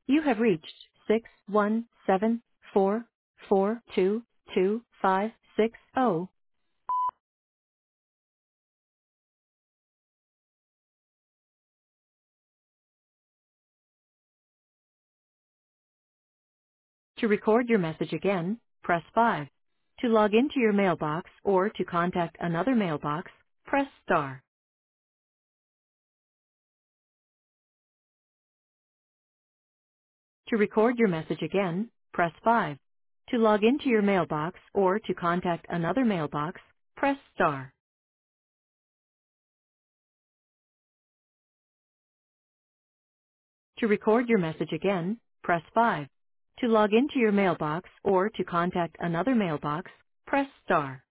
You have reached 61744222560. To record your message again, press 5. To log into your mailbox or to contact another mailbox, press star. To record your message again, press 5. To log into your mailbox or to contact another mailbox, press star. To record your message again, press 5. To log into your mailbox or to contact another mailbox, press star.